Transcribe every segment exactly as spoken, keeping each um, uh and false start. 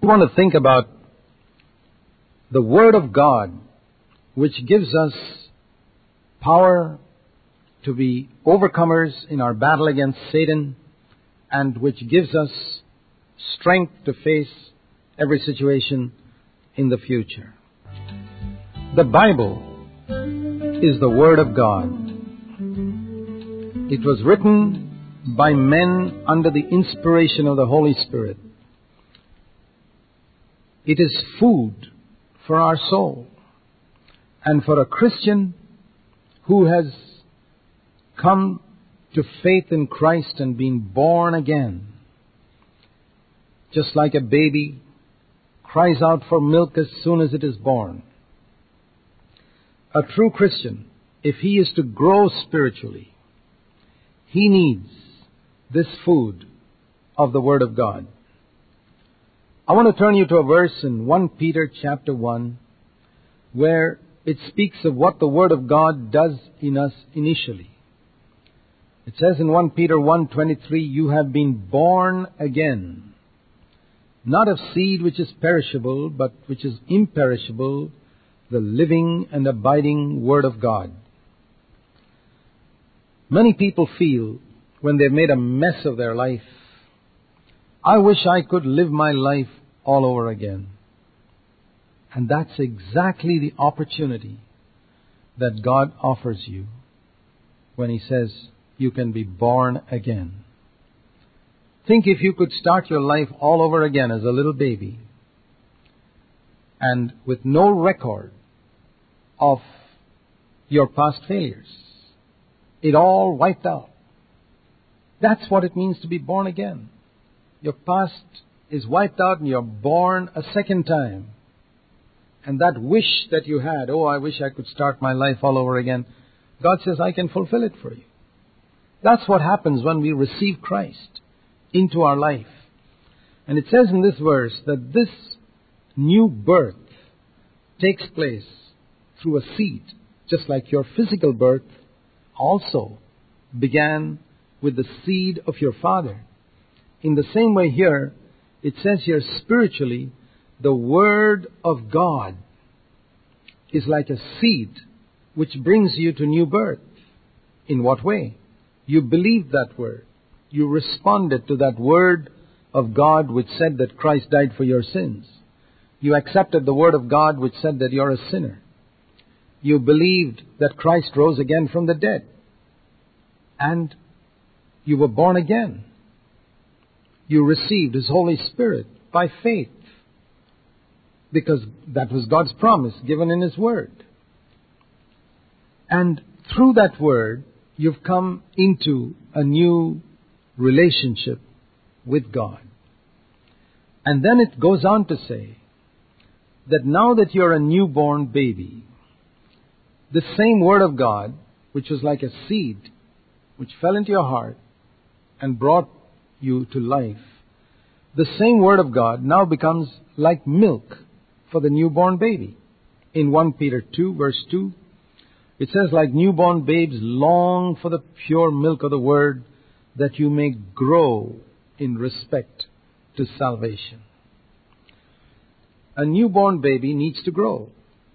We want to think about the Word of God, which gives us power to be overcomers in our battle against Satan, and which gives us strength to face every situation in the future. The Bible is the Word of God. It was written by men under the inspiration of the Holy Spirit. It is food for our soul. And for a Christian who has come to faith in Christ and been born again, just like a baby cries out for milk as soon as it is born, a true Christian, if he is to grow spiritually, he needs this food of the Word of God. I want to turn you to a verse in First Peter chapter one, where it speaks of what the Word of God does in us initially. It says in First Peter one twenty-three, "You have been born again, not of seed which is perishable, but which is imperishable, the living and abiding Word of God." Many people feel when they've made a mess of their life, I wish I could live my life all over again. And that's exactly the opportunity that God offers you when He says you can be born again. Think if you could start your life all over again as a little baby and with no record of your past failures. It all wiped out. That's what it means to be born again. Your past is wiped out and you're born a second time. And that wish that you had, oh, I wish I could start my life all over again, God says, I can fulfill it for you. That's what happens when we receive Christ into our life. And it says in this verse that this new birth takes place through a seed, just like your physical birth also began with the seed of your father. In the same way here, it says here spiritually, the Word of God is like a seed which brings you to new birth. In what way? You believed that Word. You responded to that Word of God which said that Christ died for your sins. You accepted the Word of God which said that you're a sinner. You believed that Christ rose again from the dead. And you were born again. You received His Holy Spirit by faith, because that was God's promise given in His Word. And through that Word, you've come into a new relationship with God. And then it goes on to say that now that you're a newborn baby, the same Word of God, which was like a seed, which fell into your heart and brought you to life, the same Word of God now becomes like milk for the newborn baby. In First Peter two, verse two, it says, like newborn babes long for the pure milk of the Word, that you may grow in respect to salvation. A newborn baby needs to grow.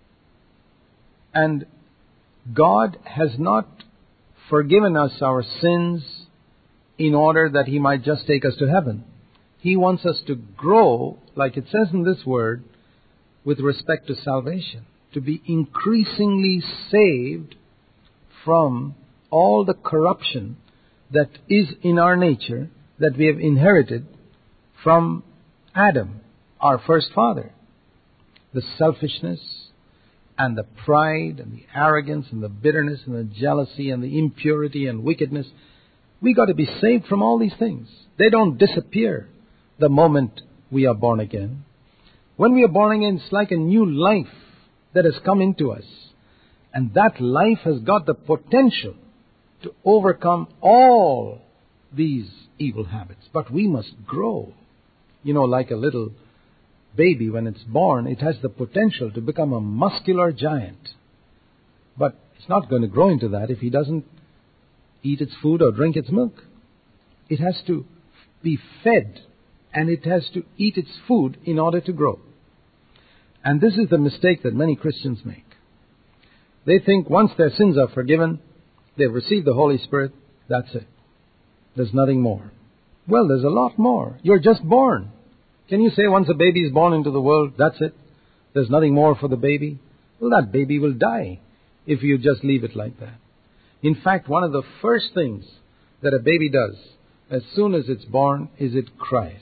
And God has not forgiven us our sins in order that He might just take us to heaven. He wants us to grow, like it says in this word, with respect to salvation, to be increasingly saved from all the corruption that is in our nature that we have inherited from Adam, our first father. The selfishness and the pride and the arrogance and the bitterness and the jealousy and the impurity and wickedness. We got to be saved from all these things. They don't disappear the moment we are born again. When we are born again, it's like a new life that has come into us. And that life has got the potential to overcome all these evil habits. But we must grow. You know, like a little baby, when it's born, it has the potential to become a muscular giant. But it's not going to grow into that if he doesn't eat its food or drink its milk. It has to be fed and it has to eat its food in order to grow. And this is the mistake that many Christians make. They think once their sins are forgiven, they've received the Holy Spirit, that's it. There's nothing more. Well, there's a lot more. You're just born. Can you say once a baby is born into the world, that's it? There's nothing more for the baby? Well, that baby will die if you just leave it like that. In fact, one of the first things that a baby does as soon as it's born is it cries.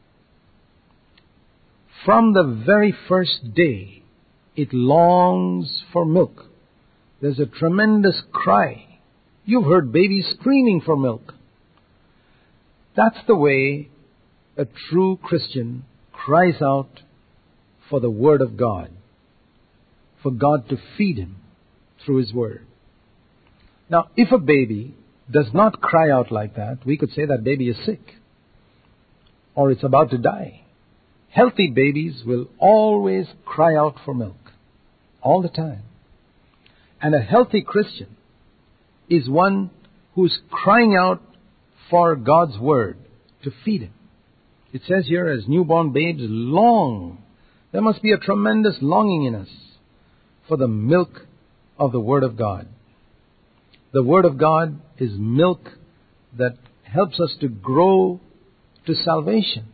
From the very first day, it longs for milk. There's a tremendous cry. You've heard babies screaming for milk. That's the way a true Christian cries out for the Word of God, for God to feed him through His Word. Now, if a baby does not cry out like that, we could say that baby is sick or it's about to die. Healthy babies will always cry out for milk, all the time. And a healthy Christian is one who's crying out for God's Word to feed him. It says here, as newborn babes long. There must be a tremendous longing in us for the milk of the Word of God. The Word of God is milk that helps us to grow to salvation.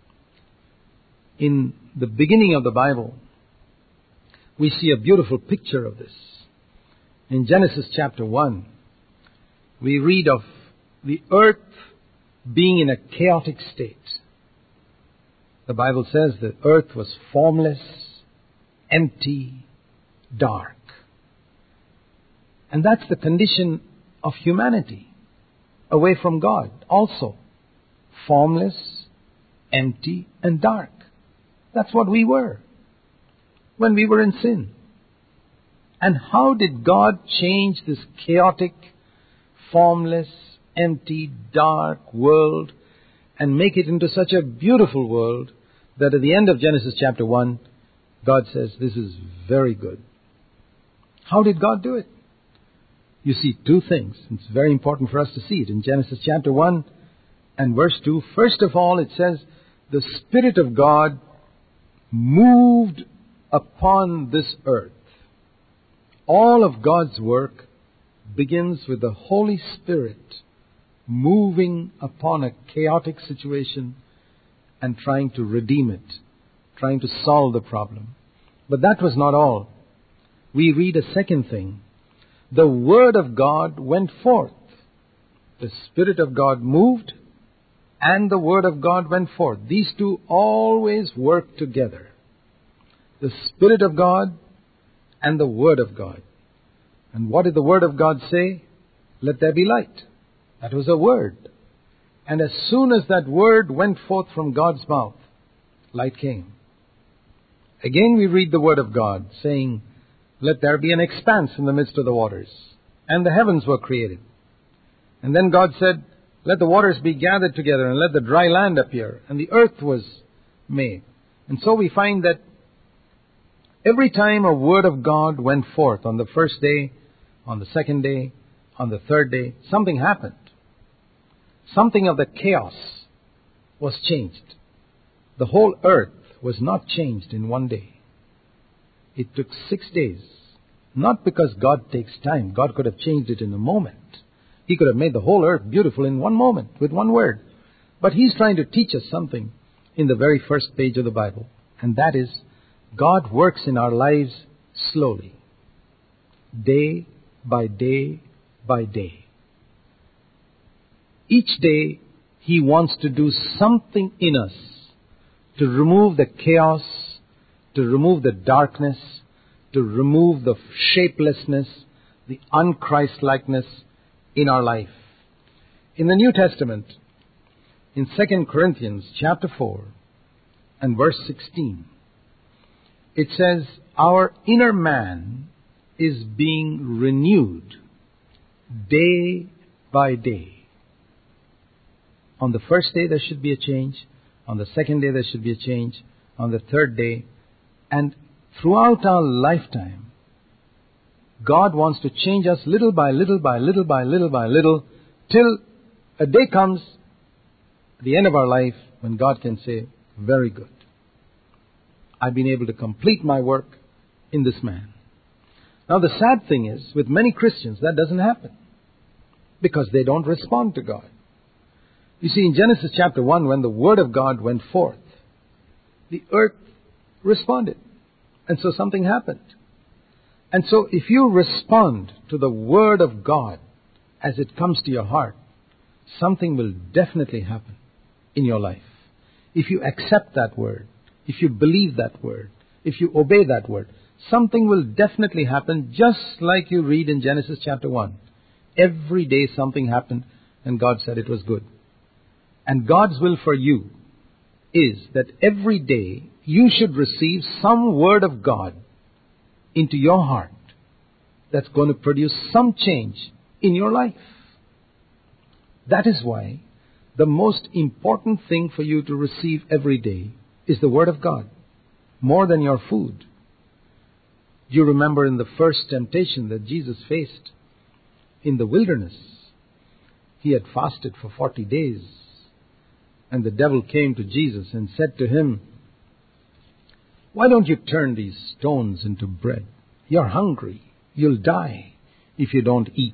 In the beginning of the Bible, we see a beautiful picture of this. In Genesis chapter one, we read of the earth being in a chaotic state. The Bible says the earth was formless, empty, dark. And that's the condition of humanity, away from God also. Formless, empty, and dark. That's what we were when we were in sin. And how did God change this chaotic, formless, empty, dark world and make it into such a beautiful world that at the end of Genesis chapter one, God says, this is very good. How did God do it? You see two things. It's very important for us to see it. In Genesis chapter one and verse two, first of all, it says, the Spirit of God moved upon this earth. All of God's work begins with the Holy Spirit moving upon a chaotic situation and trying to redeem it, trying to solve the problem. But that was not all. We read a second thing. The Word of God went forth. The Spirit of God moved and the Word of God went forth. These two always work together. The Spirit of God and the Word of God. And what did the Word of God say? Let there be light. That was a word. And as soon as that word went forth from God's mouth, light came. Again we read the Word of God saying, let there be an expanse in the midst of the waters. And the heavens were created. And then God said, let the waters be gathered together and let the dry land appear. And the earth was made. And so we find that every time a word of God went forth, on the first day, on the second day, on the third day, something happened. Something of the chaos was changed. The whole earth was not changed in one day. It took six days. Not because God takes time. God could have changed it in a moment. He could have made the whole earth beautiful in one moment, with one word. But He's trying to teach us something in the very first page of the Bible. And that is, God works in our lives slowly. Day by day by day. Each day, He wants to do something in us to remove the chaos, to remove the darkness, to remove the shapelessness, the unChristlikeness in our life. In the New Testament, in Second Corinthians chapter four and verse sixteen, it says, our inner man is being renewed day by day. On the first day there should be a change. On the second day there should be a change. On the third day. And throughout our lifetime, God wants to change us little by little by little by little by little till a day comes, at the end of our life, when God can say, very good. I've been able to complete my work in this man. Now the sad thing is, with many Christians, that doesn't happen. Because they don't respond to God. You see, in Genesis chapter one, when the Word of God went forth, the earth responded. And so something happened. And so if you respond to the Word of God as it comes to your heart, something will definitely happen in your life. If you accept that Word, if you believe that Word, if you obey that Word, something will definitely happen, just like you read in Genesis chapter one. Every day something happened and God said it was good. And God's will for you is that every day you should receive some Word of God into your heart that's going to produce some change in your life. That is why the most important thing for you to receive every day is the Word of God, more than your food. You remember in the first temptation that Jesus faced in the wilderness, he had fasted for forty days, and the devil came to Jesus and said to him, why don't you turn these stones into bread? You're hungry. You'll die if you don't eat.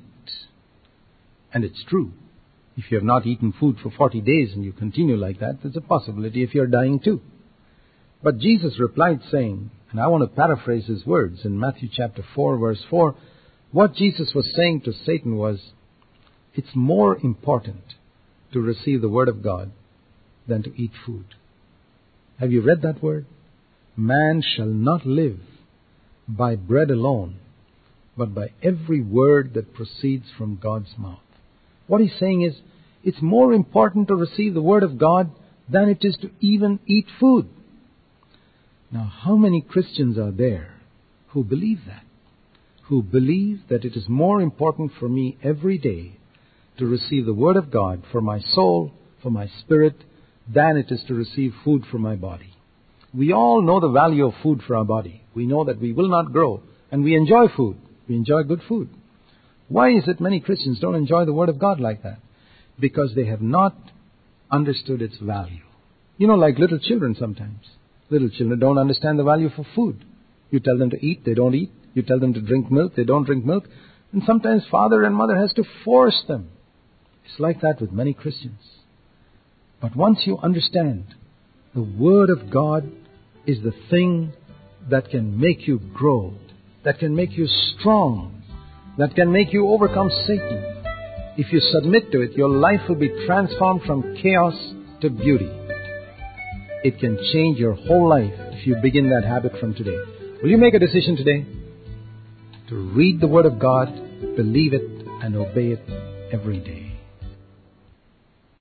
And it's true. If you have not eaten food for forty days and you continue like that, there's a possibility if you're dying too. But Jesus replied saying, and I want to paraphrase his words in Matthew chapter four, verse four, what Jesus was saying to Satan was, it's more important to receive the Word of God than to eat food. Have you read that word? Man shall not live by bread alone, but by every word that proceeds from God's mouth. What he's saying is, it's more important to receive the Word of God than it is to even eat food. Now, how many Christians are there who believe that? Who believe that it is more important for me every day to receive the Word of God for my soul, for my spirit, than it is to receive food for my body. We all know the value of food for our body. We know that we will not grow, and we enjoy food. We enjoy good food. Why is it many Christians don't enjoy the Word of God like that? Because they have not understood its value. You know, like little children sometimes. Little children don't understand the value for food. You tell them to eat, they don't eat. You tell them to drink milk, they don't drink milk. And sometimes father and mother has to force them. It's like that with many Christians. But once you understand, the Word of God is the thing that can make you grow, that can make you strong, that can make you overcome Satan. If you submit to it, your life will be transformed from chaos to beauty. It can change your whole life if you begin that habit from today. Will you make a decision today to read the Word of God, believe it, and obey it every day?